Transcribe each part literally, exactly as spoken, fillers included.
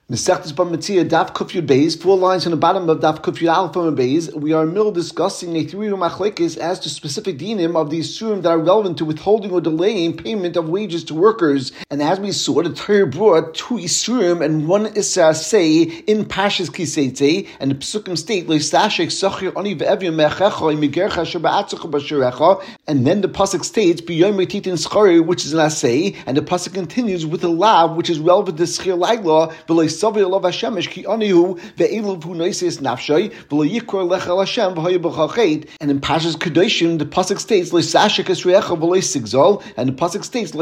Mesechtes Bava Metzia, Daf Kuf Yud Beis, four lines on the bottom of Daf Kuf Yud Aleph and Beis. We are in the middle discussing a three machlekes as to specific dinim of the isurim that are relevant to withholding or delaying payment of wages to workers. And as we saw, the Torah brought two isurim and one issa say in Pashas Kiseitze, and the Pesukim state Leistashek Sachir Oni ve'Evim Mechecha Imigercha Shabbatzucha Bashurecha. And then the pasuk states B'Yom Retitin Schari, which is an assay, and the pasuk continues with a lav, which is relevant to Schir Laila. And in Pashas Kedoshim, the pasuk states and the pasuk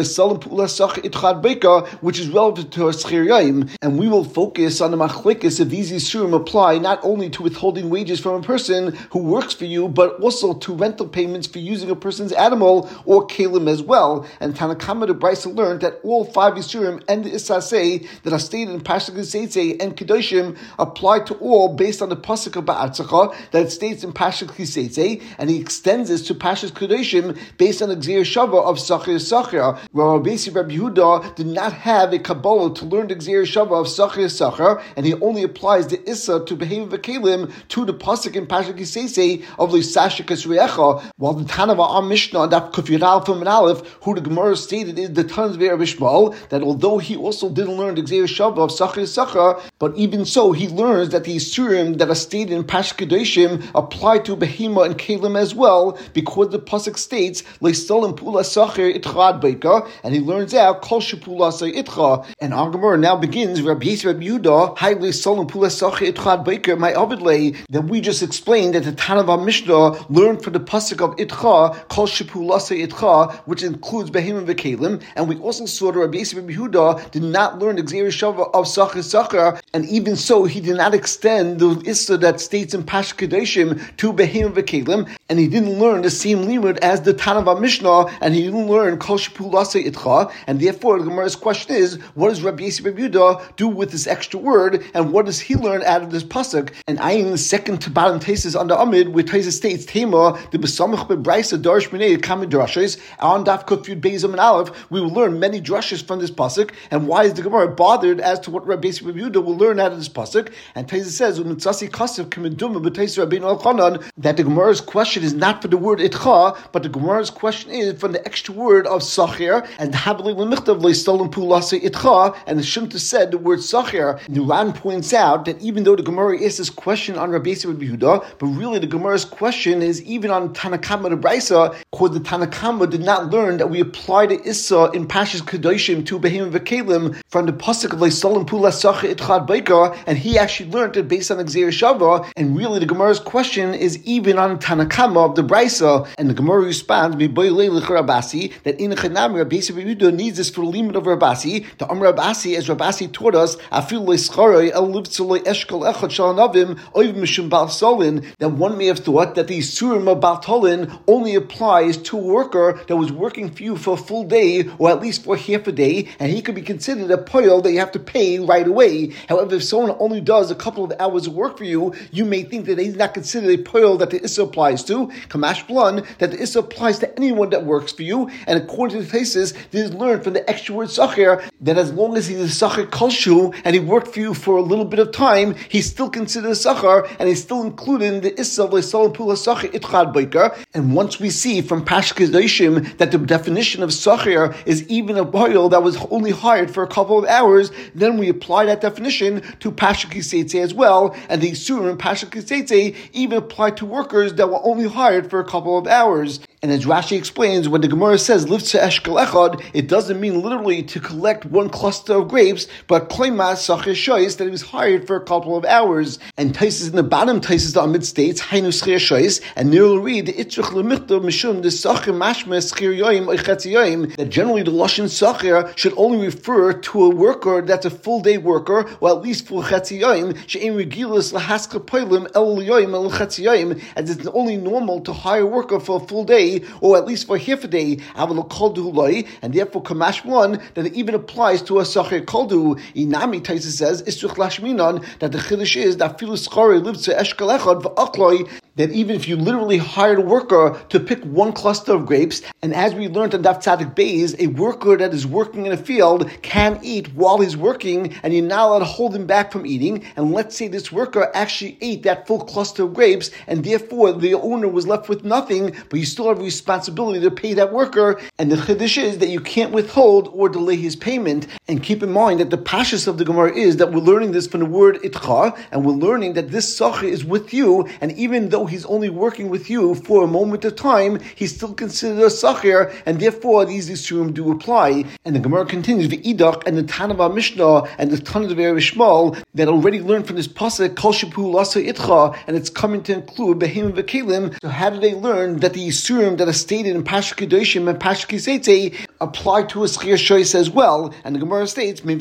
states which is relevant to our Schir Yom. And we will focus on the machlekes if these isurim apply not only to withholding wages from a person who works for you, but also to rental payments for using a person's animal or kalim as well. And Tanakama the Brisa learned that all five isurim and the isasei that are stated in Pashas Kiseitze and Kedoshim apply to all based on the pasuk of Ba'atzacha that states in Pashas Kiseitze, and he extends this to Pashas Kedoshim based on the Gzeir Shava of Sachir Sachir, where Rabbi Yehuda did not have a Kabbalah to learn the Gzeir Shava of Sachir Sachir, and he only applies the Issa to behave v'kelim to the pasuk in Pashas Kiseitze of Leisashik Esrecha, while the Tanav our Mishnah that Kuf Yud Aleph and Aleph, who the Gemara stated is the Tanav Rabbi Shmuel, that although he also didn't learn the Gzeir Shava of Sachir Sachar, but even so, he learns that the isurim that are stated in Pashas Kedoshim apply to behema and kalim as well, because the pasuk states leistolim pula sachir itchad beika, and he learns out kol shepula say itcha. And our Gemara now begins Rabbi Yisrael Rabbi Yehuda hay leistolim pula sachir itchad beika my avidlei, that we just explained that the Tanav Mishnah learned from the pasuk of itcha kol shepula say itcha, which includes behema and kalim, and we also saw that Rabbi Yisrael Rabbi Yehuda did not learn the Gzeir Shava of Sachir Sachar, and even so, he did not extend the issa that states in Pashas Kedoshim to behema v'kelim, and he didn't learn the same limud as the Tanav Mishnah, and he didn't learn kol shepulase itcha, and therefore the Gemara's question is, what does Rabbi Yisrael Rabbi Yehuda do with this extra word, and what does he learn out of this pasuk? And I in the second to bottom tesis on the Amid, where Taisa states Tema the besamach bebraisa darish minei kamid drashes on Daf Kuf Yud Beis and Aleph, we will learn many drashes from this pasuk. And why is the Gemara bothered as to what Rabbi Yisrael Rabbi Yehuda will learn out of this pasuk? And Taisa says that the Gemara's question is not for the word itcha, but the Gemara's question is from the extra word of sachir, and and the Shemta said the word sachir. The Ran points out that even though the Gemara is this question on Rabbi Yisrael Rabbi Yehuda, but really the Gemara's question is even on Tanakama the Brisa, because the Tanakama did not learn that we apply the Issa in Pashas Kedoshim to behema v'kelim from the pasuk of leistolim pula sachir itchad beika, and he actually learned it based on the Gzeir Shava, and really the Gemara's question is even on Tanakama of the Brisa, and the Gemara responds that in the Chanam Rabbi Yisrael Rabbi Yehuda needs this for the limit of Rabasi. The Amr Rabasi, as Rabasi taught us, that one may have thought that the Isurim of Baltolin only applies to a worker that was working for you for a full day, or at least for half a day, and he could be considered a poil that you have to pay right away. However, if someone only does a couple of hours of work for you, you may think that he's not considered a poil that the Issa applies to. Kamash Blan, that the Issa applies to anyone that works for you. And according to the thesis, this is learned from the extra word Sachir, that as long as he's a Sachir Kolshu, and he worked for you for a little bit of time, he's still considered a Sachir, and he's still included in the Issa of Leisol Pula Sachir Itchad Baker. And once we see from Pashas Kedoshim that the definition of Sachir is even a poil that was only hired for a couple of hours, then we apply that definition to Pashas Kiseitze as well, and the Isurim in Pashas Kiseitze even apply to workers that were only hired for a couple of hours. And as Rashi explains, when the Gemara says Livtze Eshkel Echad, it doesn't mean literally to collect one cluster of grapes, but Kleimas Sachir Shois, that he was hired for a couple of hours. And Taisis in the bottom, Taisis the Amid states Hainu Schir Shois, and there will read Itzrich Lemichtav Mishum the Sachir Mashma Schir Yoim Oichetzi Yoim, that generally the Lashon Sachir should only refer to a worker that's a full day worker, or at least for Chetzi Yoim, She'em Regilas Lahaska Poilim El Yoim El Chetzi Yoim, as it's only normal to hire a worker for a full day, or at least for half a day, and therefore Kamash one that it even applies to a Sachir Koldu. Inami Taisa says Istruch Lashminon, that the Chiddush is that Filu Schari lives to Eshkel Echad v'Akloi, that even if you literally hired a worker to pick one cluster of grapes, and as we learned on Daf Tzadik Beis, a worker that is working in a field can eat while he's working, and you're not allowed to hold him back from eating. And let's say this worker actually ate that full cluster of grapes, and therefore the owner was left with nothing, but you still have a responsibility to pay that worker. And the chiddush is that you can't withhold or delay his payment. And keep in mind that the pashas of the Gemara is that we're learning this from the word itcha, and we're learning that this sacher is with you, and even though he's only working with you for a moment of time, he's still considered a sacher, and therefore these isurim do apply. And the Gemara continues, v'idach, and the Tanava Mishnah and the Tanah of Shmuel that already learned from this pasuk kol shepu lasa itcha, and it's coming to include behim v'kelim. So how do they learn that the isurim that are stated in Pashas Kedoshim and Pashas Kiseitze apply to a schir shoyis as well? And the Gemara states, the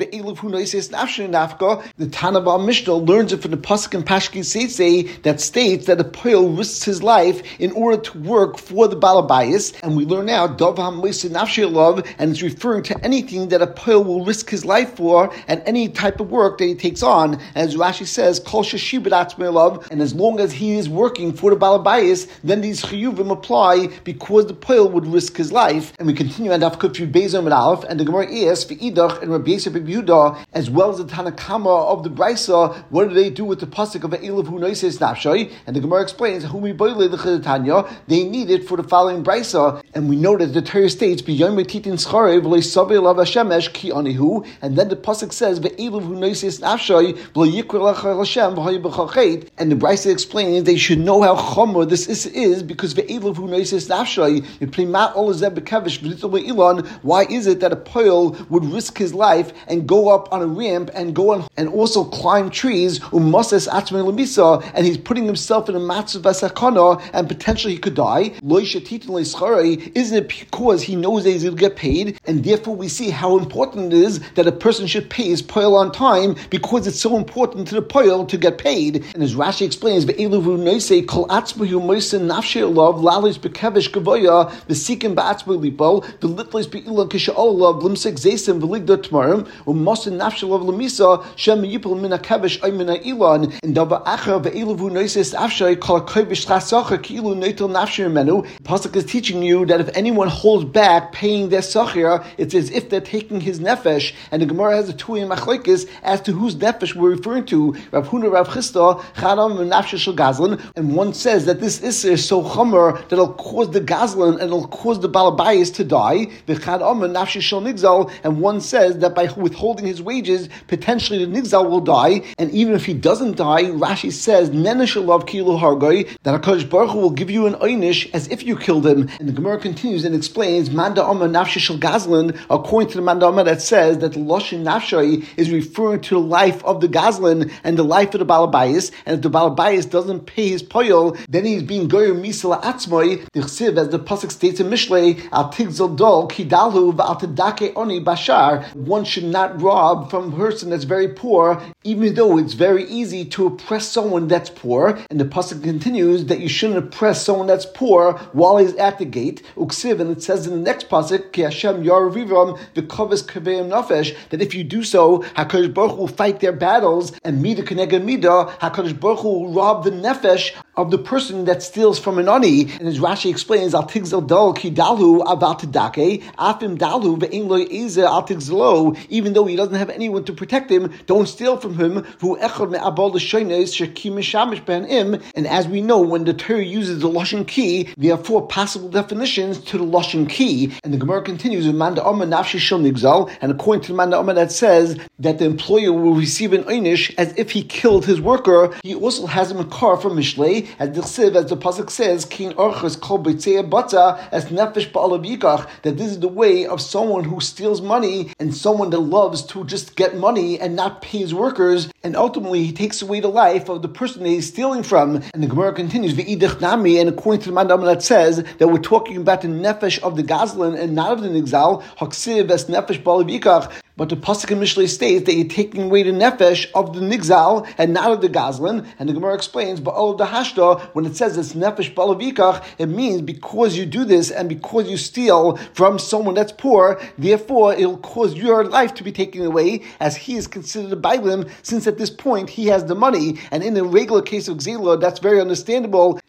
Tanava Mishnah learns it from the pasuk in Pashas Kiseitze that states that a poil risks his life in order to work for the balabayis, and we learn now Dov HaMoiseh Nafshei Alav, and it's referring to anything that a poil will risk his life for, and any type of work that he takes on. As Rashi says, Kol Sheshibet Atzmei Alav, and as long as he is working for the balabayis, then these chiyuvim apply because the poil would risk his life. And we continue on Daf Kuf Beis Amud Aleph, and the Gemara asks for Idach and Rabbi Yosef ben Yehuda, as well as the Tanakama of the Brisa, what do they do with the pasuk of Eiliv Hu Noises Nafshoi? And the Gemara explains, Humi Boile the Chedetanya, they need it for the following Brisa, and we know that the Torah states, B'yom Titin Scharev V'lei Savei Lav Hashemesh Ki Anihu, and then the pasuk says, Ve'eiliv Hu Noises Nafshoi V'lei Yikra Lecha Hashem V'hoi B'chachet, and the Brisa explains they should know how chomer this is, is because Ve'eiliv Hu Noises Nafshoi V'Primat Olazeb B'Kevish V'Litzol Ilan. Why is it that a poil would risk his life and go up on a ramp and go on and also climb trees, umoses atzmei lemisa, and he's putting himself in a matzav v'sakana, and potentially he could die? Lo yishatitin le'scharei, isn't it because he knows that he's going to get paid? And therefore we see how important it is that a person should pay his poil on time, because it's so important to the poil to get paid. And as Rashi explains, ve'eluvu noisei kol atzmahu moisen nafshei olav lalis bekevish gavoya v'sikim ba'atzmei lipo v'litlis be'ilan kisha'olav limsek zesim v'ligdot tmarim u'mosin nafshei olav lemisa shem yipol min hakevish ay min ha'ilan and dava acher ve'eluvu noises afshay kol hakovish chasacher ki'ilu noitel nafshei menu. Pasuk is teaching you that if anyone holds back paying their sachir, it's as if they're taking his nefesh. And the Gemara has a two-way machlokes as to whose nefesh we're referring to. Rav Huna, Rav Chisda, Chadam nafshei shel gazlan, and one says that this is so chomer that it'll cause the gazlan and it'll cause the balabayis to die. V'chadam nafshei shel nigzal, and one says that by withholding his wages, potentially the nigzal will die. And even if he doesn't die, Rashi says nenesh alav kilu hargoi, that HaKadosh Baruch Hu will give you an einish as if you killed him. And the Gemara continues and explains Manda Amma nafshei shel gazlan, according to the Manda Amma that says that the loshin nafshei is referring to the life of the gazlan and the life of the balabayis. And if the balabayis doesn't pay his poyol, then he's being goyer misala atzmoi. The chsiv, as the pasuk states in Mishlei, al tigzal dol kidalu v'al tedake oni bashar. One should not rob from a person that's very poor, even though it's very easy to oppress someone that's poor. And the pasuk continues that you shouldn't oppress someone that's poor while he's at the gate. Uksiv, and it says in the next pasuk, Ki Hashem yaravivam v'koves kaveim nafesh, that if you do so, HaKadosh Baruch Hu will fight their battles, and mida keneged mida, HaKadosh Baruch Hu will rob the nefesh of the person that steals from an ani. And as Rashi explains, al tigzal dal ki dalu aval tedake afim dalu ve'in lo eze al tigzalo, even though he doesn't have anyone to protect him, don't steal from him. V'hu echad me'abal l'shoynes shekim mishamish ben im. And as we know, when the Torah uses the lashon ki, there are four possible definitions to the lashon ki. And the Gemara continues with Manda Amma nafshei shel nigzal, and according to the Manda Amma that says that the employer will receive an einish as if he killed his worker, he also has a makar from Mishlei, as the chsiv, as the pasuk says, King Orchus kol b'tzei bata as nefesh ba'alav yikach, that this is the way of someone who steals money and someone that loves to just get money and not pay his workers, and ultimately he takes away the life of the person that he's stealing from. And the Gemara continues, v'idich nami, and according to the Mandam that says that we're talking about the nefesh of the gazlan and not of the nigzal, haksiv as nefesh ba'alav yikach. But the pasuk in Mishlei states that you're taking away the nefesh of the nigzal and not of the gazlan. And the Gemara explains, ba'ol the hashda, when it says it's nefesh ba'alav yikach, it means because you do this and because you steal from someone that's poor, therefore it'll cause your life to be taken away, as he is considered a bailim, since at this point he has the money. And in the regular case of Gzela, that's very understandable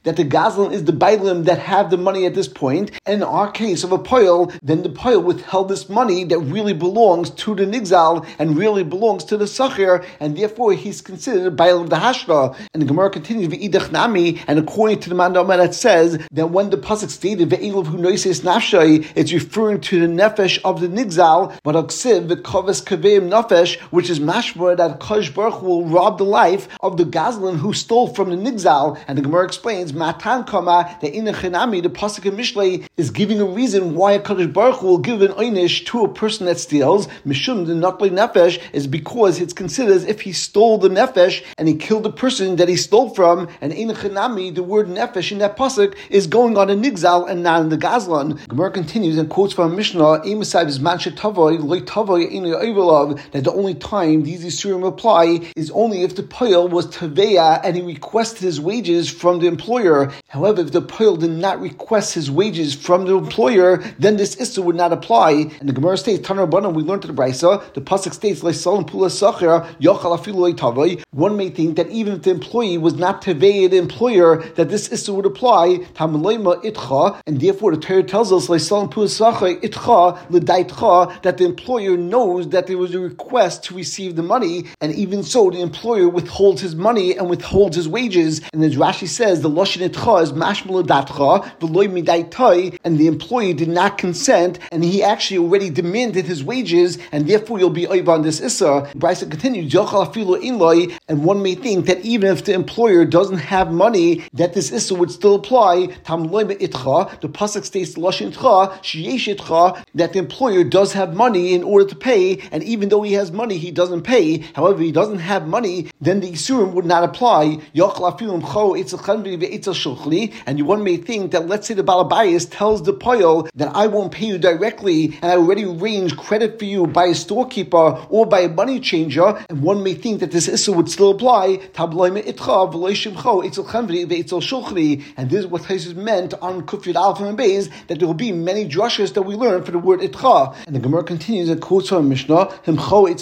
that the Gazlan is the Bailim that have the money at this point. And in our case of a Poil, then the Poil withheld this money that really belongs to the Nigzal and really belongs to the Sachir, and therefore he's considered a Bail of the Hashra. And the Gemara continues, V'idach Nami, and according to the Mandama that says that when the Pasuk stated Ve'elav hu noises nafshay, it's referring to the Nefesh of the Nigzal, but Aksiv, V'koves kaveim nefesh, which is mashma that Kosh Baruch will rob the life of the Gazlan who stole from the Nigzal. And the Gemara explains, Matan Kama, the Inachinami, the Pasuk in Mishlei, is giving a reason why a Kosh Baruch will give an einish to a person that steals. Mishum, the Nakli Nefesh, is because it's considered as if he stole the Nefesh and he killed the person that he stole from. And Inachinami, the word Nefesh in that Pasuk, is going on a Nigzal and not in the Gazlan. Gemara continues and quotes from Mishnah, that the only time these Yisurim apply is only if the Poil was Taveya and he requested his wages from the employer. However, if the Poil did not request his wages from the employer, then this Issa would not apply. And the Gemara states, Tanar Rabbanan, we learned to the Brisa, the Pasuk states, one may think that even if the employee was not Taveya the employer, that this Issa would apply, and therefore the Torah tells us that the employer knows that there was a request to receive the money, and even so the employer withholds his money and withholds his wages. And as Rashi says, the Lashon Itcha is mashmal datcha, v'loy midai toi, and the employee did not consent, and he actually already demanded his wages, and therefore you'll be over on this Issa. Brisa continues, and one may think that even if the employer doesn't have money, that this Issa would still apply. The Pasuk states the Lashon Itcha, that the employer does have money in order to pay, and even though he has money, he doesn't pay. However, if he doesn't have money, then the Isurim would not apply. And one may think that, let's say the Balabayas tells the Poil that I won't pay you directly, and I already arranged credit for you by a storekeeper or by a money changer, and one may think that this Issa would still apply. And this is what Taisus meant on Kufyud Alpha and Beis, that there will be many drushes that we learn for the word Itcha. And the Gemara continues and quotes from Mishnah, and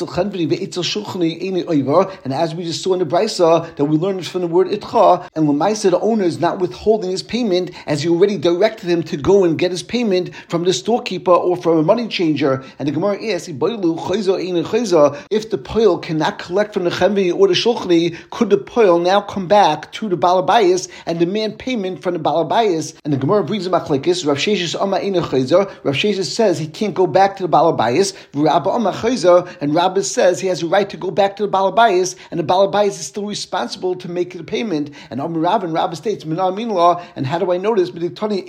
as we just saw in the Brisa, that we learned from the word Itcha, and Lamaisa, the owner is not withholding his payment, as you already directed him to go and get his payment from the storekeeper or from a money changer. And the Gemara asks, if the Poil cannot collect from the Chemvi or the Shulchani, could the Poil now come back to the Balabayas and demand payment from the Balabayas? And the Gemara brings him Machlekes. Rav Sheshes Amma Eina Chayzer. Rav Sheshes says he can't go back to the Balabayas. Rabba Amma Chayzer, and Rabba says he has a right to go back to the Balabayas, and the Balabayas is still responsible to make the payment. And Amma Rav and Rabba states Minah Min Law. And how do I know this? By the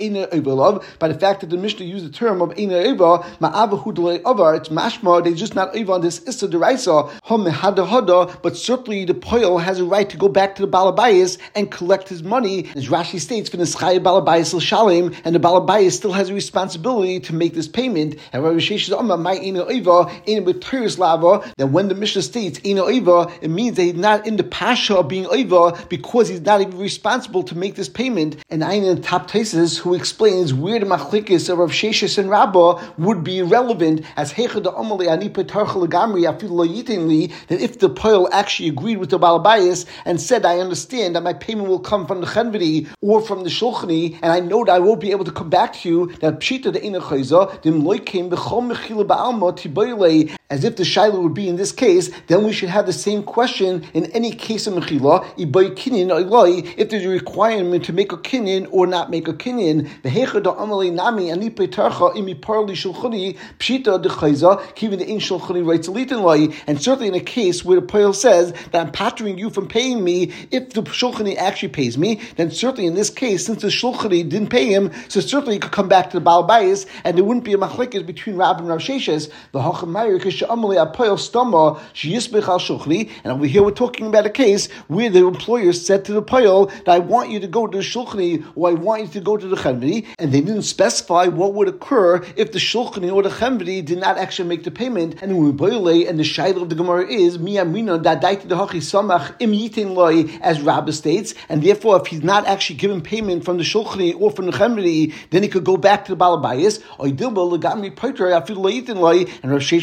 fact that the Mishnah used the term of Eina Eva, Ma'avahu Delay Avar. It's mashma. They just not Eva on this Issa Deraisa. Hom Hada Hada. But certainly the Poil has a right to go back to the Balabayas and collect his money, as Rashi states, for the Schaya Balabayas L'Shalim, and the Balabayas still has a responsibility to make this payment. And Rav Sheshes Amma my Eina Eva in with Teres Lava, that when the Mishnah states Eina Eva, it means that he's not in the pasha of being Eva because he's not even responsible to make this payment. And I in the top Taisus who explains where the Machlekes of Rav Sheshes and Rabba would be irrelevant, as Hecha the Amali Ani Petarcha Legamri Afil Lo Yitinli, that if the Poil actually agreed with the Balabayas and said, I understand that my payment will come from the Chenvedi or from the Shulchani, and I know that I won't be able to come back to you, that Pshita the Eina Chayza, Dim Loikim B'chol Mechila Ba'alma Tiboyle, as if the Shaila would be in this case, then we should have the same question in any case of Mechila, Iboy Kinyan Oiloi, if there's a requirement to make a Kinyan or not make a Kinyan. The Hecha the Amali Nami Ani Petarcha Imi Parli Shulchani, Pshita the Chayza, Kivin the Ein Shulchani writes Litin Loi, and certainly in a case where the Poil says that I'm pattering you from paying me, if the Shulchani actually pays me, then certainly in this case, since the Shulchani didn't pay him, so certainly he could come back to the Balabayas, and there wouldn't be a machlekes between Rab and Rav Sheshes. The Hachamayr Kishamali Apoil Stama Sheyisbech Al Shulchani, and over here we're talking about a case where the employer said to the Poil that I want you to go to the Shulchani or I want you to go to the Chenvedi, and they didn't specify what would occur if the Shulchani or the Chenvedi did not actually make the payment. And we boile, and the shaila of the Gemara is Miyamina Dadaiti the Hachi Samach Im Yitin Loi, as Rabbi states, and therefore if he's not actually given payment from the Shulchani or from the Chenvedi, then he could go back to the Balabayas. And Rav Sheshes holds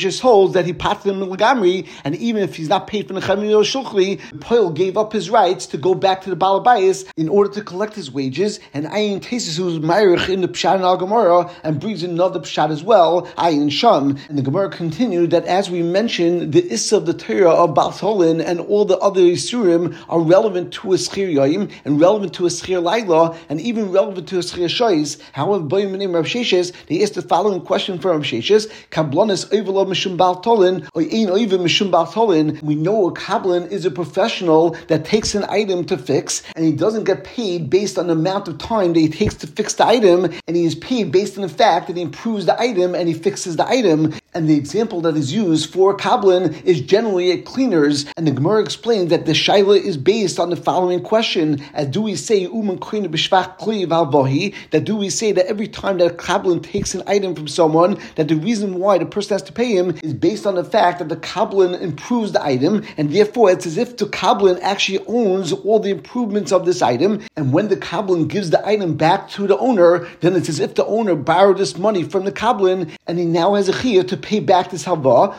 holds that he pated him legamri, and even if he's not paid for the Nechamri or Shulchli, the Poil gave up his rights to go back to the Balabayas in order to collect his wages. And Ayin Tesis, who's Ma'irich in the Pshat and Al Gemara, and brings another Pshat as well, Ayin Sham. And the Gemara continued that, as we mentioned, the Issa of the Torah of Bal Tolin and all the other Yisurim are relevant to a Schir Yoim, and relevant to a Schir Laila, and even relevant to a Schir Shois. However, by the name of Rav Sheshes, they asked the following question for Rav Sheshes: Kablanis Oivelo Mishum Bal Tolin, or Ein Oivim Mishum Bal Tolin. We know a Kablan is a professional that takes an item to fix, and he doesn't get paid based on the amount of time that he takes to fix the item, and he is paid based on the fact that he improves the item and he fixes the item. And the example that is used for Kablan is generally at cleaners, and the Gemara explains that the Shaila is based on the following question: as do we say Uman Koine B'Shvach Kli Valvohi, that do we say that every time that a Kablan takes an item from someone, that the reason why the person has to pay him is based on the fact that the Kablan improves the item, and therefore it's as if the Kablan actually owns all the improvements of this item, and when the Kablan gives the item back to the owner, then it's as if the owner borrowed this money from the Kablan, and he now has a chiyah to pay back this halva.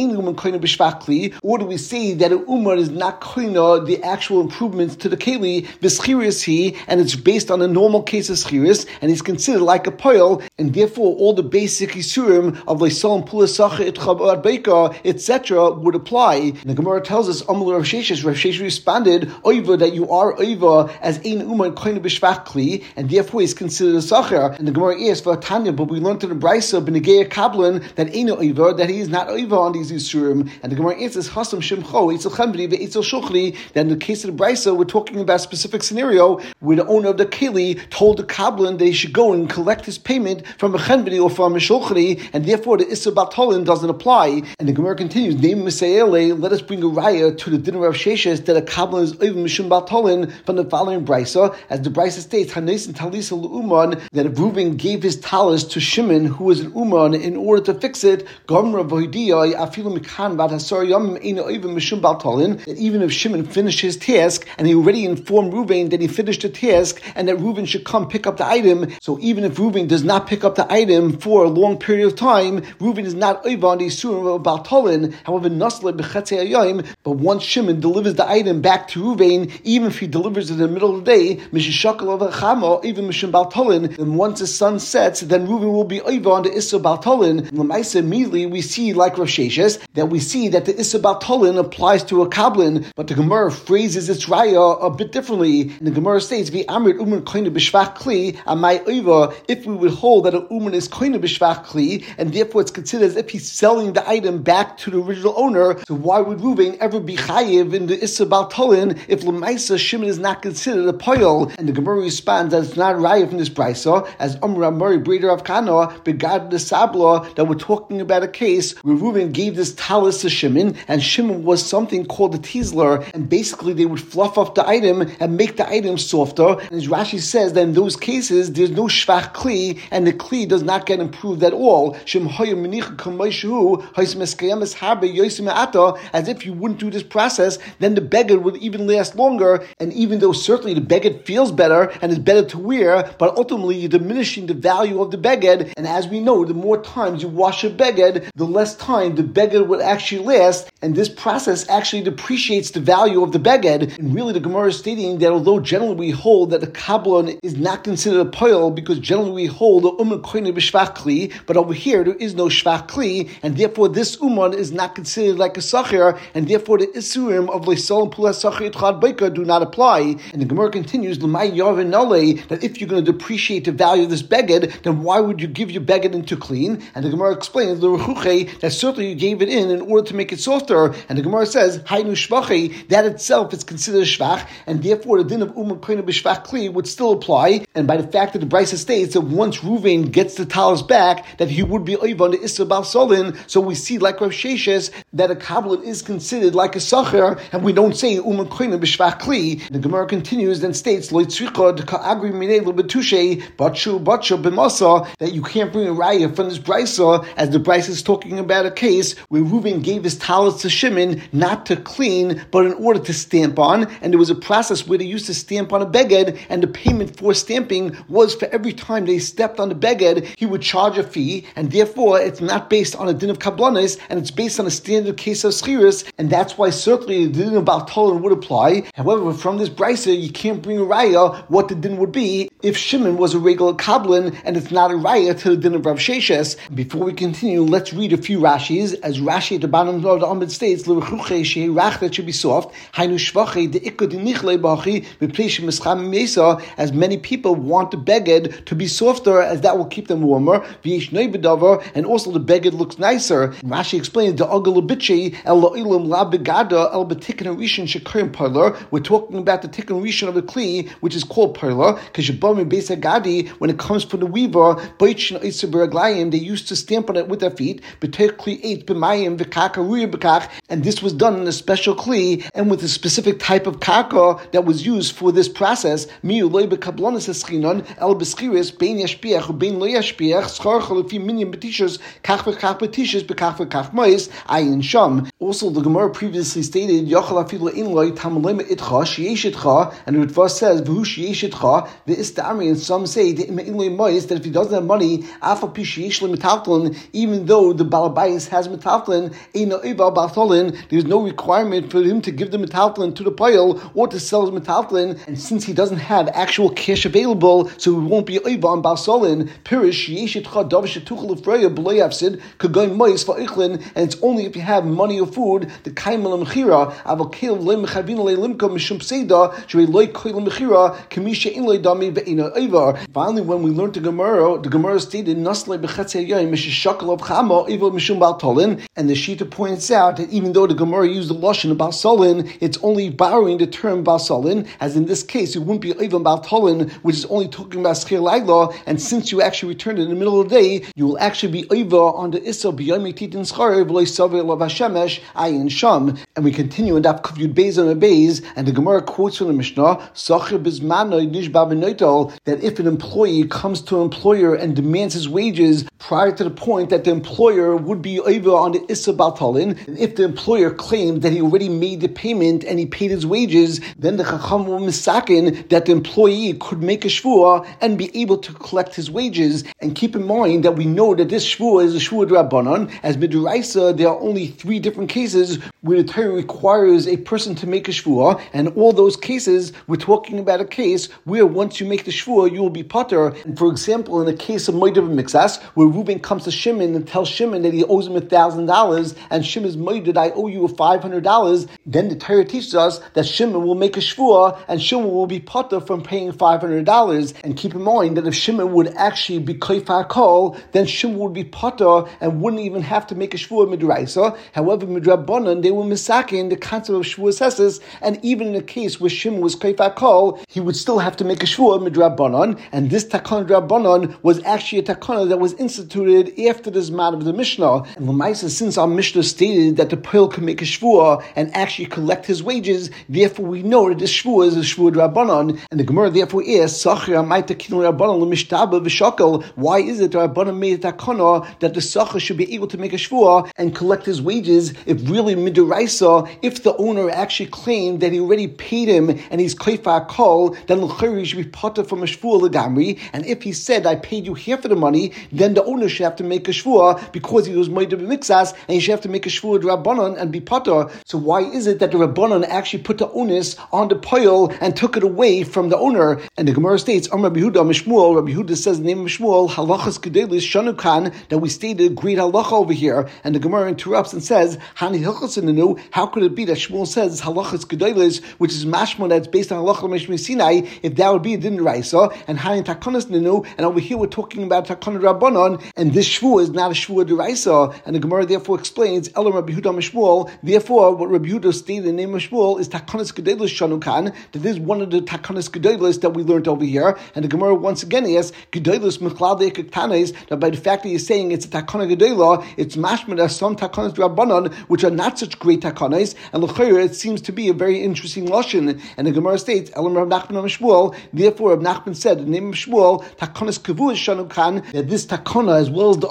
Or do we say that an umar is not koina the actual improvements to the keli, v'schiris he, and it's based on a normal case of schiris, and he's considered like a poil, and therefore all the basic isurim of leisalim pulasach itchab beika, et cetera would apply. And the Gemara tells us, Amul Rav Sheshes, Rav Sheshes responded, oiva, that you are oiva as ein umar koina b'shvach kli, and therefore he's considered a sacher. And the Gemara asked for Tanya, but we learned to the Brisa b'negeya kablan that ein oiva, that he is not oiva on these isurim. And the Gemara answers, hasam shemcho eitzel chemri ve'etzel shulchli. That in the case of the Brisa, we're talking about a specific scenario where the owner of the keli told the kablan that he should go and collect his payment from a chemri or from a shulchli, and therefore the issa batolin doesn't apply. And the Gemara continues, name Misayele, let us bring a raya to the din of Rav Sheshes that a kablan is oiva mishum batolin from the following Brisa, as the Brisa states, Hanes and Talisa l'uman, that if Reuben gave his talis to Shimon, who was an uman, in order to fix it, Gomra v'hidiyah afilu mikan vad hasar yom ein oiva mishum batolin, that even if Shimon finished his task, and he already informed Reuben that he finished the task, and that Reuben should come pick up the item, so even if Reuben does not pick up the item for a long period of time, Reuben is not oiva on the isurim of batolin. However, nasle b'chetzei hayom, but once Shimon delivers the item back to Reuben, even if he delivers it in the middle of the day, mishishakal of chama, even mishum baltolin, and once the sun sets, then Reuben will be oiva on the issa baltolin. L'maisa, immediately we see, like Rav Sheshes, that we see that the issa baltolin applies to a kablan, but the Gemara phrases its raya a bit differently. And the Gemara states, "Vi amrit uman koine b'shvach kli amai oiva." If we would hold that a uman is koine b'shvach kli, and therefore it's considered as if he's selling the item back to the original owner, so why would Reuben ever be chayiv in the issa baltolin if l'maisa Shimon is not considered a poil? And the Gemara responds that it's not raya from this brisa, as Amr Amari Breder of Kana begad the sabla, that we're talking about a case where Reuben gave this talis to Shimon, and Shimon was something called a tizler, and basically they would fluff up the item and make the item softer. And as Rashi says that in those cases there's no shvach kli, and the kli does not get improved at all. As if you wouldn't do this process, then the beged would even last longer, and even though certainly the beged feels better and is better to wear, but ultimately you're diminishing the value of the beged. And as we know, the more times you wash a beged, the less time the beged will actually last, and this process actually depreciates the value of the beged. And really the Gemara is stating that although generally we hold that the kablan is not considered a poil, because generally we hold the uman koine b'shvach kli, but over here there is no shvach kli, and therefore this uman is not considered like a sacher, and therefore the isurim of leisalim pulas sacher itchad beika do not apply. And the Gemara continues, l'may yarvin nole, that if you're going to depreciate the value of this beged, then why would you give your beged into clean? And the Gemara explains the rechuche, that certainly you gave it in in order to make it softer. And the Gemara says haynu shvachi, that itself is considered a shvach, and therefore the din of uman koine b'shvach kli would still apply. And by the fact that the Brisa states that once Reuven gets the talis back, that he would be oiva on the issa balsolin, so we see like Rav Sheshes that a kablan is considered like a sacher, and we don't say uman koine b'shvach kli. The Gemara continues and states lo tzricha ka'agri minei lo betushe batshu batshu b'masa, that you can't bring a raya from this Brisa, as the Bryce is talking about a case where Reuven gave his talis to Shimon not to clean, but in order to stamp on, and there was a process where they used to stamp on a beged, and the payment for stamping was for every time they stepped on the beged, he would charge a fee, and therefore it's not based on a din of kablanis, and it's based on a standard case of schiris, and that's why certainly the din of Baltolin would apply. However, from this brisa, you can't bring a raya what the din would be if Shimon was a regular kablin, and it's not a raya to the din of Rav Sheshes. Before we continue, let's read a few Rashis. As Rashi at the bottom of the Amud states, that should be soft. As many people want the beged to be softer, as that will keep them warmer. And also the beged looks nicer. Rashi explains the we're talking about the tikkun rishon of the kli, which is called perla, because when it comes from the weaver, they used to stamp on it with their feet, and this was done in a special kli and with a specific type of kaka that was used for this process. Also, the Gemara previously stated, and the Ritva says, and some say that if he doesn't have money, even though the Balabais has metaltlin, there's no requirement for him to give the metaltlin to the pile or to sell his metaltlin, and since he doesn't have actual cash available, so he won't be over on Balsolin. Pirish and it's only if you have money or food, the kaimal mechira, avokil le mechavin le limka mishum seda, shrei loy koil mechira, kamisha in loy dami ve'ina ivar. Finally, when we learned the Gemara, the Gemara stated nasle bechatze yayim mishishakal of chama ivar mishum baltolin, and the Shita points out that even though the Gemara used the lashon of balsolin, it's only borrowing the term balsolin, as in this case, it wouldn't be ivar baltolin, which is only talking about schir laila, and since you actually returned in the middle of the day, you will actually be ivar on the issa b'yami titin schar v'loy saver lav hashemesh ayin sham. And we continue in Daf Kuf Yud Beis and Beis, and the Gemara quotes from the Mishnah, Sachir bizmanoi nishba b'noitol, that if an employee comes to an employer and demands his wages prior to the point that the employer would be over on the issa baltalin, and if the employer claimed that he already made the payment and he paid his wages, then the Chacham will misakin that the employee could make a shvuah and be able to collect his wages. And keep in mind that we know that this shvuah is a shvuah d'Rabbanan. As midoraisa, there are only three different cases where the Torah requires a person to make a shvuah, and all those cases, we're talking about a case where once you make the shvuah, you will be pater. And for example, in the case of Moedav Mixas, where Reuben comes to Shimon and tells Shimon that he owes him a thousand dollars, and Shimon is Moeded, I owe you a five hundred dollars, then the Torah teaches us that Shimon will make a shvuah, and Shimon will be pater from paying five hundred dollars. And keep in mind that if Shimon would actually be koifar kol, then Shimon would be pater and wouldn't even have to make a shvuah midraisa. However, midrabanan, they were misakin the concept of shvuah seses, and even in a case where Shimon was koifar kol, he would still have to make a shvuah midrabanan. And this takana drabanan was actually a takana that was instituted after the Zman of the Mishnah. And Lamaisa, since our Mishnah stated that the Poel can make a shvuah and actually collect his wages, therefore we know that this shvuah is a shvuah drabanan. And the Gemara therefore asks, Sachir amaita kinu drabanan l'mishtaba v'shakel. Why is it that Rabbanan made a takana that the Sachir should be able to make a shvuah and collect his wages if really midoraisa, if the owner actually claimed that he already paid him and he's koifar kol, then l'chayri should be pater from a shvuah l'gamri. And if he said, I paid you half of the money, then the owner should have to make a shvuah because he was moedav b'mixas, and he should have to make a shvuah d'Rabbanan and be pater. So why is it that the Rabbanan actually put the onus on the poil and took it away from the owner? And the Gemara states, Am Rabbi Yehuda Mishmuel, Rabbi Yehuda says the name of Shmuel, halachas gedelis shanukan, that we stated great halacha over here. And the Gemara interrupts and says, Hani hilchas inenu, how could it be that Shmuel says halachas gedelis, which is mashma that's based on halacha l'meshmi Sinai, if that would be a din raisa, and Hani takanas nenu, and over here we're talking about takana rabbanon, and this shvuah is not a shvuah deraisa. And the Gemara therefore explains, Elam Rabbi Yehuda Mishmuel, therefore what Rabbi Yehuda stated in the name of Shmuel is takanas gedelis shanukan, that this is one of the takanas gedelis that we learned over here. And the Gemara once again asks, gedelis mechlade kektanes, that by the fact that you're saying it's a takana gedela, it's mashma as some takanas rabbanon which are not such great takanas, and l'chayr it seems to be a very interesting lashon. And the Gemara states, Elam Rabbi Nachman Mishmuel, therefore Rabbi Nachman said, the name of Shmuel, takanas kavuas shanukan, that this takana as well as the other takana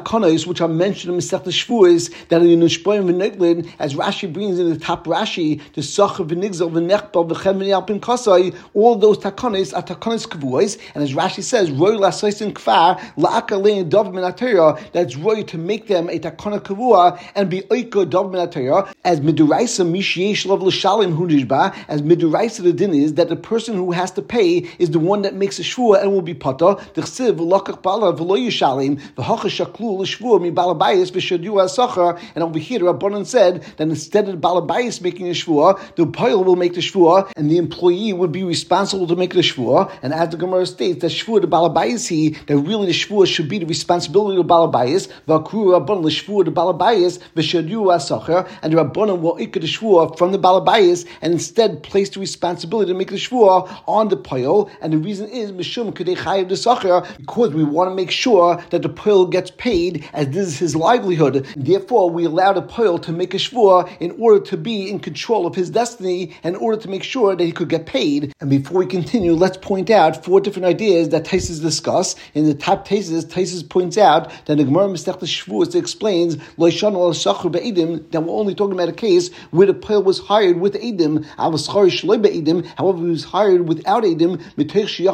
takanos which are mentioned in Masechta Shavuos that are in Nishboim v'Neitlin, as Rashi brings in the top Rashi, the Sacher v'Nigzel v'Nechbal v'Chem v'Yalpin Kasai, all those takanos are takanos kavuos, and as Rashi says, Roy Lasaisin Kfar La'aka Lein Dov Min HaTorah, that's Roy to make them a takana kavua and be oiko Dov Min HaTorah, as Miduraisa Mishyesh Lav L'Shalim Hu Nishba, as Miduraisa the din is that the person who has to pay is the one that makes a shvua and will be pata. D'chsiv v'lakach bala v'lo yishalim v'hacha shaklu l'shvua mi balabayis v'shadu asachar. And over here, Rabbanan said that instead of the balabayis making a shvua, the poil will make the shvua, and the employee would be responsible to make the shvua. And as the Gemara states, that shvua the balabayis he, that really the shvua should be the responsibility of the balabayis. V'akru Rabbanan l'shvua the balabayis v'shadu asachar, and the Rabbanan will ikka the shvua from the balabayis and instead place the responsibility to make the shvua on the poil. And the reason is mishum kadei chayiv the sacher, because we want to make sure that the poil gets paid, as this is his livelihood. Therefore, we allow the poil to make a shvua in order to be in control of his destiny, and in order to make sure that he could get paid. And before we continue, let's point out four different ideas that Taisus discuss. In the top Taisus, Taisus points out that the Gemara Masechta Shavuos explains lo yishanu al sacher be'edim, that we're only talking about a case where the poil was hired with edim. However, he was hired without edim, because the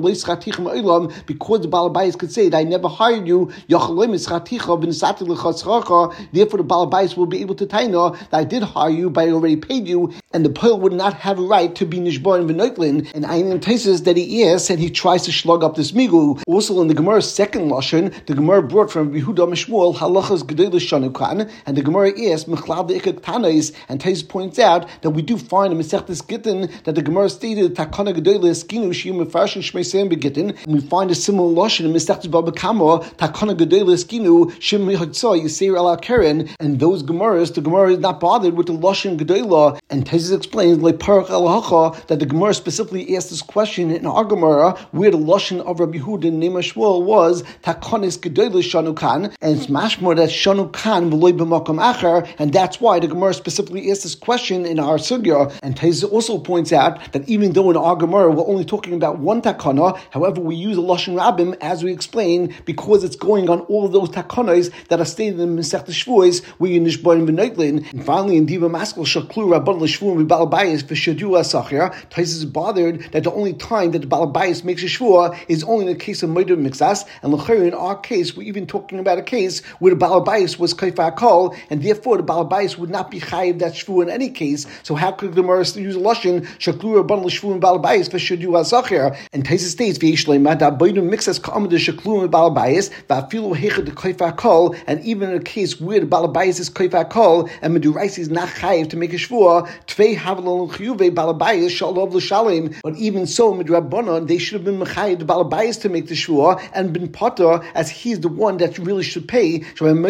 Balabais could say that I never hired you, therefore the Balabais will be able to taina that I did hire you, but I already paid you, and the poil would not have a right to be nishbar in v'noitlin. And Ayin Taisus that he asks, and he tries to slug up this migu. Also in the Gemara's second lashon, the Gemara brought from Yehuda Mishmuel halachas gedei l'shanukan, and the Gemara asks mechlal de'ikak tanais, and Taisus points out that we do find in Masechtas Gittin that the Gemara stated takana gedei l'eskinu shiyum mefarshim shmei seim begittin. We find a similar lashon in Masechtas Baba Kama takana gedei l'eskinu shim mechatzah yisir ala keren. And those Gemaras, the Gemara is not bothered with the lashon gedei, and Taisus explains like parach alahacha that the Gemara specifically asked this question in our Gemara where the lashon of Rabbi Yehuda and Nema Shmuel was takanis gedei l'shanukan, and it's mashmor that shanukan v'loy b'makom acher, and that's why the Gemara specifically asked this question in our sugya. And Taisus also points out that even though in our Gemara we're only talking about one takana, however we use a lashon rabim as we explain because it's going on all of those takanas that are stated in Masechta Shavuos where you nishbarim v'noitlin. And finally in Diva Maskal shaklu rabban l'shvuim v'balabayis v'shadu asachir, Taisus is bothered that the only time that the balabayis makes a shvua is only in the case of murder mixas, and l'chayr in our case we're even talking about a case where the balabais was kaifa kol, and therefore the balabais would not be chayiv that shvua in any case. So how could the Gemara use a lashon shaklu rabban l'shvuim v'balabayis v'shadu asachir? And Taisus states v'yishleima da boinu mixas ka'amad shaklu v'balabayis v'afilu hechad the kaifa kol, and even in a case where the balabais is kaifa kol and meduraisi is not chayiv to make a shvua, tvei havlon chiyuve balabais shalav l'shalim. But even so, midrabanan they should have been mechayiv the balabais to make the shvua and been potter, as he is the one that really should pay.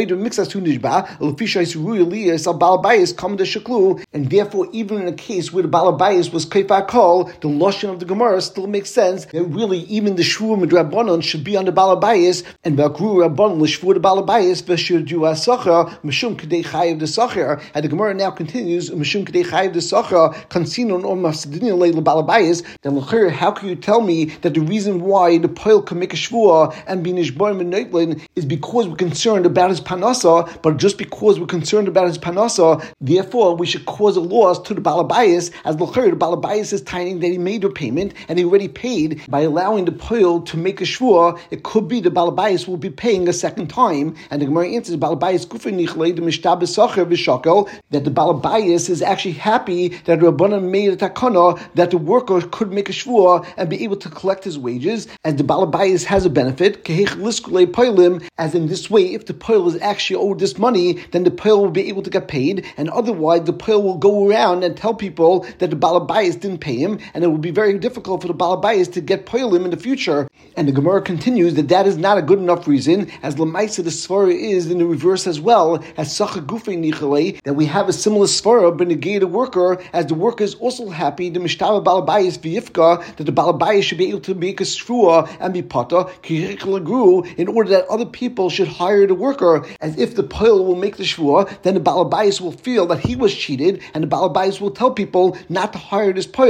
And therefore, even in a case where the balabais was kaifa kol, the lashon of the Gemara still makes sense that really even the shvua midrabanan should be on the balabais, and v'akru rabbanan l'shvua the balabais v'shadu asacher mishum kadei chayiv the sacher. And the Gemara now continues mishum kadei chayiv the sacher kansinon or mafsidin leil balabais. Then l'chir, how can you tell me that the reason why the poil can make a shvua and be nishbar v'noitlin is because we're concerned about his panasa, but just because we're concerned about his panasa, therefore we should cause a loss to the balabais, as l'chir the balabais is timing that he made a payment and he already paid. By allowing the poil to make a shvua, it could be the balabais will be paying a second time. And the Gemara answers balabais gufay nichlei the mishtab sacher v'shakel, that the balabais is actually happy that the Rabbanan made a takana that the worker could make a shvua and be able to collect his wages, as the balabais has a benefit, as in this way, if the poil is actually owed this money, then the poil will be able to get paid, and otherwise the poil will go around and tell people that the balabais didn't pay him, and it will be very difficult for the balabais to get poilim in the future. And the Gemara continues that that is not a good enough reason, as Lamaisa the svara is in the reverse as well, as Sacha Gufei Nichalei, that we have a similar svara but negate a worker, as the worker is also happy the mishtava balabais v'yifka, that the balabais should be able to make a shvua and be pata in order that other people should hire the worker, as if the poil will make the shvua, then the balabais will feel that he was cheated, and the balabais will tell people not to hire this poil,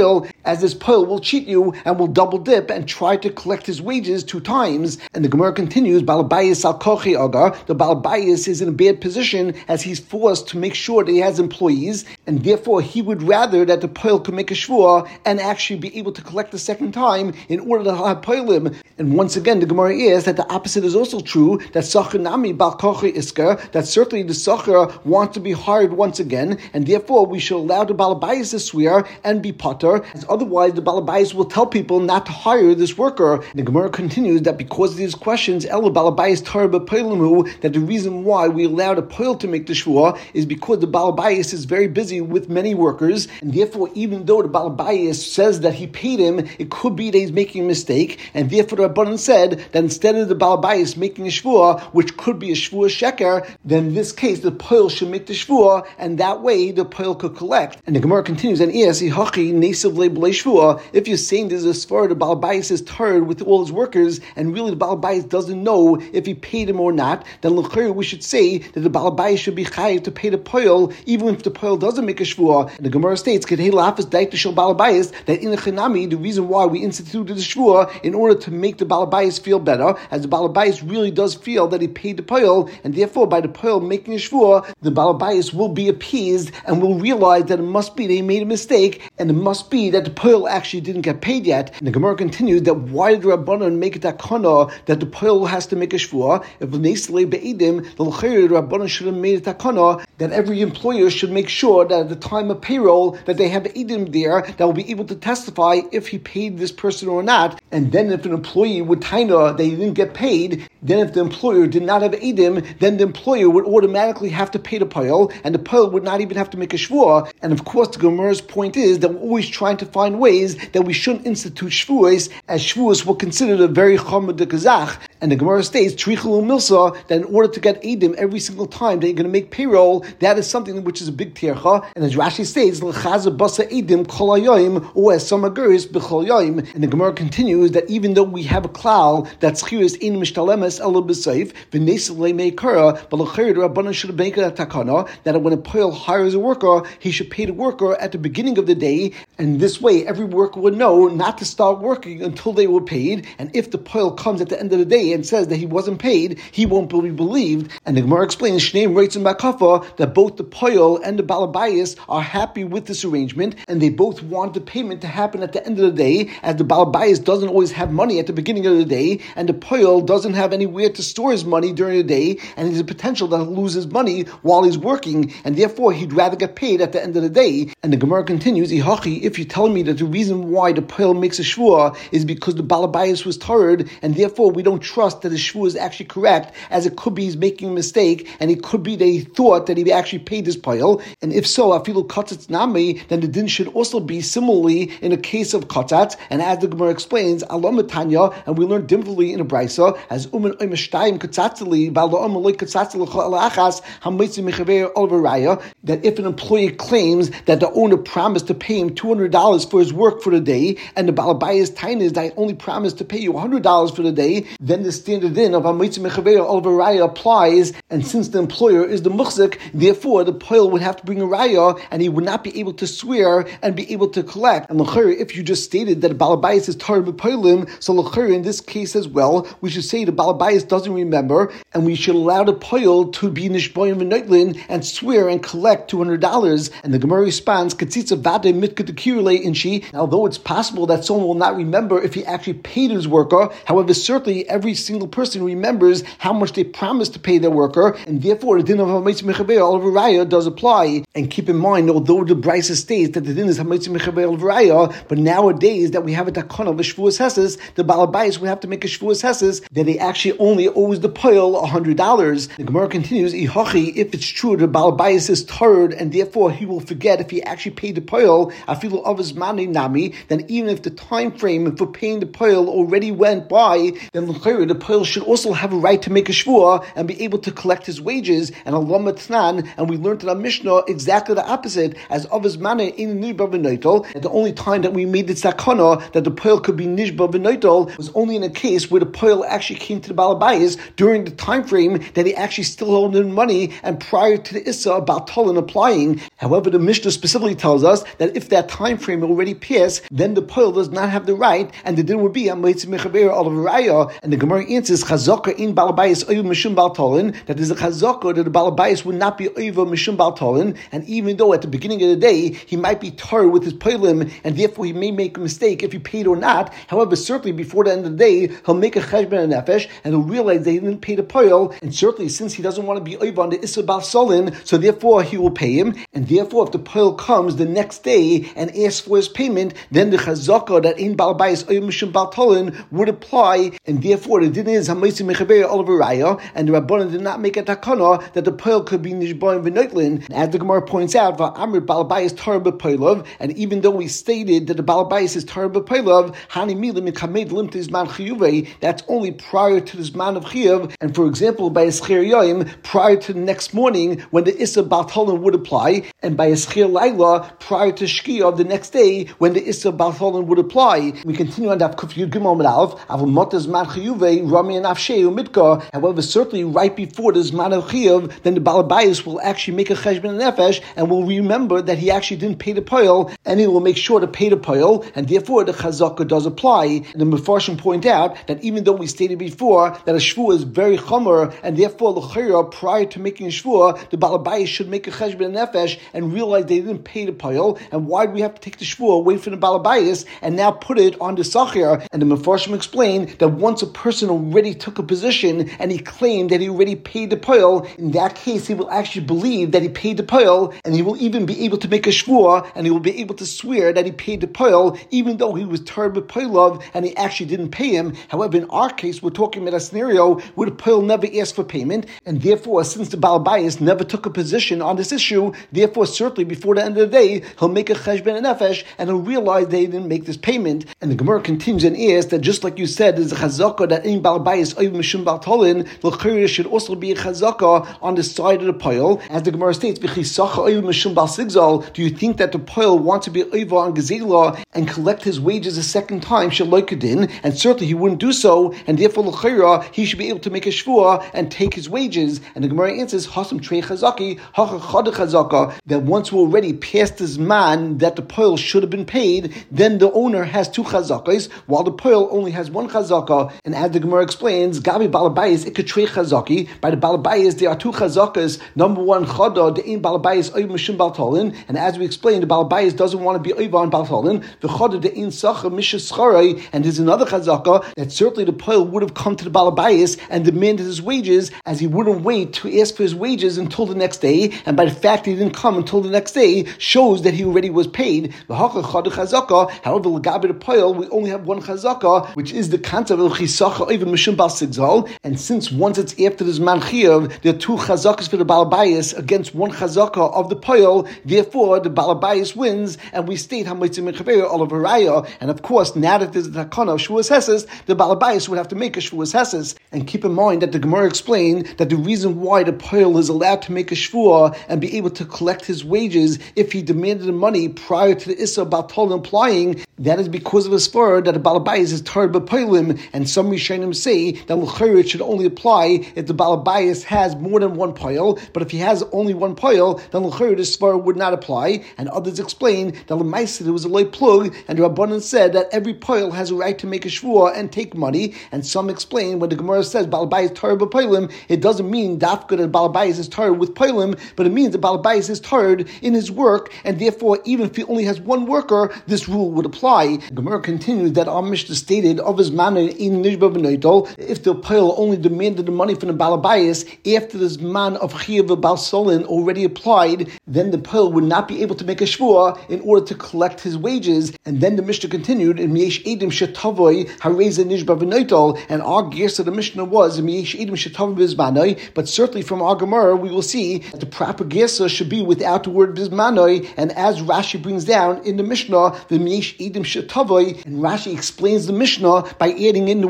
as this poil will cheat you and will double dip and try to collect his wages two times. And the Gemara continues, Balabayis al kochi agar, the Balabayis is in a bad position as he's forced to make sure that he has employees, and therefore he would rather that the poil could make a shvua and actually be able to collect the second time in order to have poilim. And once again, the Gemara is that the opposite is also true, that Sachar Nami Bal Kochi Isker, that certainly the Sachar wants to be hired once again, and therefore we should allow the Balabayis to swear and be potter, as otherwise the Balabayis will tell people not to hire this worker. And the Gemara continues that because of these questions, Elo Balabayis Tar B'Poilimu, that the reason why we allowed a poil to make the shvua is because the Balabayis is very busy with many workers, and therefore even though the Balabayis says that he paid him, it could be that he's making a mistake, and therefore the Rabbanan said that instead of the Balabayis making a shvua, which could be a shvua sheker, then in this case the poil should make the shvua, and that way the poil could collect. And the Gemara continues, and if you're saying there's a svar, the Balabayis is tired with all his workers, and really the Balabayis doesn't know if he paid him or not, then we should say that the Balabayis should be chayiv to pay the poil, even if the poil doesn't make a shvua. And the Gemara states, that in the Chinami, the reason why we instituted the shvua in order to make the Balabayis feel better, as the Balabayis really does feel that he paid the poil, and therefore by the poil making a shvua, the Balabayis will be appeased and will realize that it must be they made a mistake, and it must be that the poil actually didn't get paid yet. And the Gemara continues that why did Rabbanan make it takana that the poil has to make a shvua? If Neslei be'edim, the Rabbanan should have made it takana that every employer should make sure that at the time of payroll that they have edim there that will be able to testify if he paid this person or not. And then if an employee would taina that he didn't get paid, then if the employer did not have edim, then the employer would automatically have to pay the poil, and the poil would not even have to make a shvua. And of course, the Gemara's point is that we're always trying to find ways that we shouldn't institute shvuas, as shvuas were considered a very chomer de kazach. And the Gemara states, Trichel Milsa, that in order to get edim every single time that you're going to make payroll, that is something which is a big tircha. And as Rashi states, L'chaza basa edim kol hayoim, or as some aguris b'chol yoim. And the Gemara continues that even though we have a klal that schiyus in mishtalemes ela b'seif v'nesel le'meikara, but l'chayr the Rabbanan should make a takana that when a poil hires a worker, he should pay the worker at the beginning of the day, and this way every worker would know not to start working until they were paid. And if the poil comes at the end of the day and says that he wasn't paid, he won't be believed. And the Gemara explains Shneim Reitzim Bakafa that both the poil and the Balabayis are happy with this arrangement, and they both want the payment to happen at the end of the day, as the Balabayis doesn't always have money at the beginning of the day, and the poil doesn't have anywhere to store his money during the day, and there's a potential that he'll lose his money while he's working, and therefore he'd rather get paid at the end of the day. And the Gemara continues, Ihachi, if you're telling me that the reason why the poil makes a shvua is because the Balabayis was tired, and therefore we don't trust that the shvua is actually correct, as it could be he's making a mistake, and it could be that he thought that he actually paid this poil, and if so, afilu katzatz nami, then the din should also be similarly in a case of katzatz. And as the Gemara explains, alam Tanya, and we learned differently in a brisa, as umen oimeshtayim katzatzeli, ba'la'om loy katzatzeli achas hamitzim mechaver olvaraya, that if an employee claims that the owner promised to pay him two hundred dollars for his work for the day, and the Balabayis tain is that I only promised to pay you one hundred dollars for the day, then the standard din of hamitzim mechaver olvaraya applies, and since the employer is the muchzik, therefore the poil would have to bring a raya, and he would not be able to swear and be able to collect. And l'chayr, if you just stated that Balabayis is tar b'poilim, so l'chayr in this case as well, we should say the Balabayis doesn't remember, and we should allow the poil to be nishboyim v'noitlin and swear and collect two hundred dollars. And the Gemara responds, Katzitza vade mitkadekirle inshi. Although it's possible that someone will not remember if he actually paid his worker, however, certainly every single person remembers how much they promised to pay their worker, and therefore the din of hamitzim mechaber al-varaya does apply. And keep in mind, although the brisa states that the din is hamitzim mechaber al-varaya, but nowadays that we have a takana of a shvuas heses, the Balabayis would have to make a shvuas heses that they actually only owes the poil one hundred dollars. The Gemara continues, Ihachi, if it's true the Balabayis is tired and therefore he will forget if he actually paid the poil, afilu of his mani nami, then even if the time frame for paying the poil already went by, then l'chayr, the poil should also have a right to make a shvua and be able to collect his wages, and Allah matnan, and we learned in our Mishnah exactly the opposite, as of his manner in nishba v'noitel, and the only time that we made the tzakana that the poil could be nishba v'noitel was only in a case where the poil actually came to the balabayas during the time frame that he actually still owed him money and prior to the issa of Baltolin applying. However, the Mishnah specifically tells us that if that time frame already passed, then the poil does not have the right, and the din would be a moitzi mechaber al raya. And the Gemara answers chazaka in balabayas oiv mishum Baltolin, that there's a chazaka that the balabayas would not be oiv mishum Baltolin, and even though at the beginning of the day he might be tar with his poilim, and therefore he may make a mistake if he paid or not. However, certainly before the end of the day he'll make a cheshbon and nefesh, and he'll realize that he didn't pay the poil, and certainly since he doesn't want to be oiv on the issa Balsolin, so therefore he will pay him, and therefore if the poil comes the next day and asks for his payment, then the chazaka that in balabayas oiv mishum Baltolin would apply, and therefore the din is hamaisi mechaber olav raya, and the Rabbanan did not make a takana that the poil could be nishba and v'noitlin. As the Gemara points out, va'amr balabayas tar b'poilov, and even though we stated that the balabayas is tar b'poilov, hani milim mikamed limtis man chiyuve, that's only prior to this man of chiyuv, and for example by a schir yoyim prior to the next morning when the issa Baltolin would apply, and by a schir laila prior to shkia of the next day when the issa Baltolin would apply. We continue on that kuf yud gimel mit alf avul motas man chiyuve rami and afsheu mitka. However, certainly right before this man of chiyuv, then the balabayas will actually make a cheshbon and nefesh and will remember that he actually didn't pay the poil, and he will make sure to pay the poil, and therefore the chazaka does apply. And the Mefarshim point out that even though we stated before that a shvua is very chomer, and therefore l'chayra prior to making a shvua, the balabayas should make a cheshbon and nefesh and realize they didn't pay the poil, and why do we have to take the shvua, wait for the balabayas, and now put it on the sachir? And the Mefarshim explain that once a person already took a position and he claimed that he already paid the poil, in that case he will actually believe that he paid the poil, and he will even be able to make a shvua, and he will be able to swear that he paid the poil, even though he was turned with poilov and he actually didn't pay him. However, in our case, we're talking about a scenario where the poil never asked for payment, and therefore, since the balabayas never took a position on this issue, therefore, certainly before the end of the day, he'll make a cheshbon and nefesh, and he'll realize they didn't make this payment. And the Gemara continues and asks that just like you said, there's a chazaka that in balabayas oiv mishum Baltolin, l'chayr should also be a chazaka on the side of the poil, as the Gemara states, v'chisacha oiv mishum Balsigzal. Do you think that the poil wants to be oiva on gezela and collect his wages a second time, shaloikadin? And certainly he wouldn't do so, and therefore l'chayra he should be able to make a shvua and take his wages. And the Gemara answers, hasam trei chazaki, hacha chad chazaka, that once we're already past this man that the poil should have been paid, then the owner has two chazakas, while the poil only has one chazaka. And as the Gemara explains, gabi balabayas ikatrei chazaki, by the balabayas there are two chazakas. Number one, chada the ein balabayas oiv mishum Baltolin, and as we explained, the balabayas doesn't want to be oiv on Baltolin. The chada the ein sacha mishas charay, and there's another chazaka that certainly the poil would have come to the balabayas and demanded his wages, as he wouldn't wait to ask for his wages until the next day, and by the fact he didn't come until the next day shows that he already was paid. However, l'gabe the poil, we only have one chazaka, which is the concept of chisacha oiv mishum Balsigzal, and since once it's after this man chiyuv, there are two chazakas for the balabayas against one chazaka of the poil, therefore the balabayas wins, and we state hamaitzi mechaber olav raya. And of course, now that there's the takana of shvuas heses, the balabayas would have to make a shvuas heses. And keep in mind that the Gemara explained that the reason why the poil is allowed to make a shvua and be able to collect his wages if he demanded the money prior to the issa Baltolin applying, that is because of a svara that the balabayas is tar b'poilim, and some Rishonim say that l'chayr it should only apply if the balabayas has more than one poil, but if he has only one poil, then l'chayr the svara would not apply. And others explain that l'maisa there was a loy plug, and the Rabbanan said that every poil has a right to make a shvua and take money. And some explain when the Gemara says balabayas tar b'poilim, it doesn't mean dafka that balabayas is tar with poilim, but it means that balabayas is tarred in his work, and therefore even if he only has one worker, this rule would apply. Gemara continues that our Mishnah stated of his man in nishba v'noitel, if the poil only demanded the money from the balabayas after this man of chiyuv Balsolin already applied, then the poil would not be able to make a shvua in order to collect his wages. And then the Mishnah continued in Miesh Edim Shetavoy Hareza Nishba v'noitel, and our guess of the Mishnah was Miesh Edim Shetavoy Bizmanoi, but certainly from our Gemara we will see that the proper gesa should be without the word Bizmanoi, and as Rashi brings down in the Mishnah, the Miesh Edim Shetavoy, and Rashi explains the Mishnah by adding in the word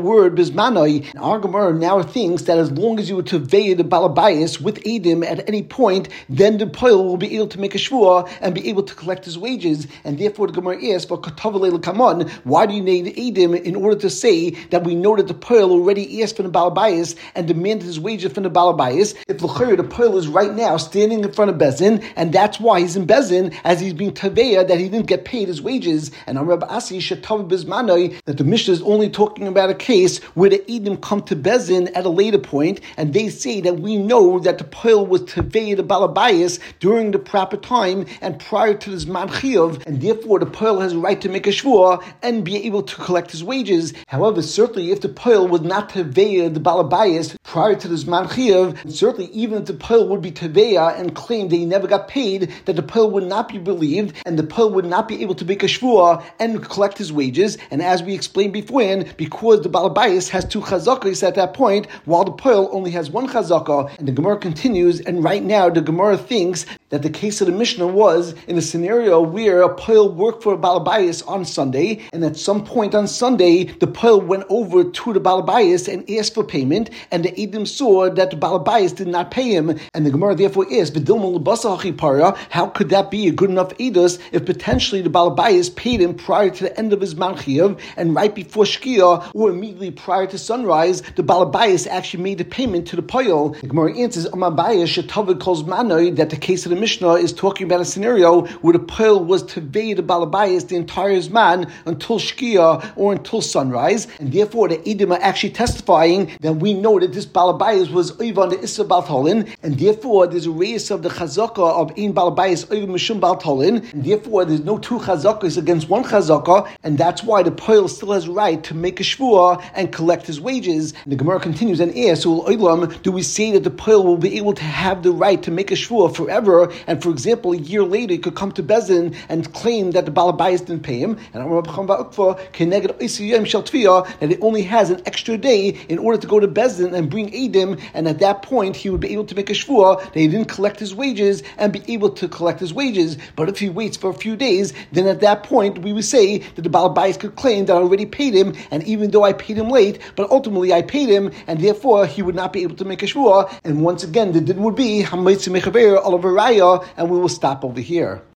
bizmanoi. Our Gemara now thinks that as long as you were to veil the balabayas with Edim at any point, then the poil will be able to make a shvua and be able to collect his wages. And therefore the Gemara asks, for Katav Kamon, why do you need Edim in order to say that we know that the poil already asked for the balabayas and demanded his wages from the balabayas? If l'chayr, the poil is right now standing in front of Bezin, and that's why he's in Bezin, as he's being taveya that he didn't get paid his wages. And Amar Asi Shatav Bizmanoi, that the Mishnah is only talking about a case where the Edim come to Bezin at a later point, and they say that we know that the poil was taveya the balabayas during the proper time and prior to this man chiyuv, and therefore the poil has a right to make a shvua and be able to collect his wages. However, certainly if the poil was not taveya the balabayas prior to this man chiyuv, certainly even if the poil would be taveya and claim that he never got paid, that the poil would not be believed and the poil would not be able to make a shvua and collect his wages. And as we explained beforehand, because the balabayas has two chazakas at that point, while the poil only has one chazaka. And the Gemara continues, and right now the Gemara thinks that the case of the Mishnah was in a scenario where a poil worked for a balabayas on Sunday, and at some point on Sunday, the poil went over to the balabayas and asked for payment, and the Edim saw that the balabayas did not pay him, and the Gemara therefore asked, how could that be a good enough edus if potentially the balabayas paid him prior to the end of his manchiv, and right before shkia or immediately prior to sunrise, the balabayas actually made the payment to the poil? The Gemara answers, that the case of the Mishnah is talking about a scenario where the poil was to veil the balabayas the entire zman until shkia or until sunrise, and therefore the Edim are actually testifying that we know that this balabayas was over on the Issa Baltolin, and therefore there's a race of the chazaka of ein balabayas over mishum Baltolin, and therefore there's no two chazakas against one chazaka, and that's why the poil still has right to make a shvua and collect his wages. And the Gemara continues and asks, do we say that the poil will be able to have the right to make a shvua forever, and for example a year later he could come to Bezin and claim that the balabayas didn't pay him, and that it only has an extra day in order to go to Bezin and bring Edim, and at that point he would be able to make a shvua that he didn't collect his wages and be able to collect his wages. But if he waits for a few days, then at that point we would say that the balabayas could claim that I already paid him, and even though I paid him late, but ultimately I paid him, and therefore he would not be able to make a shvua. And once again the din would be Hamaitzi Mechaver Olav Raya, and we will stop over here.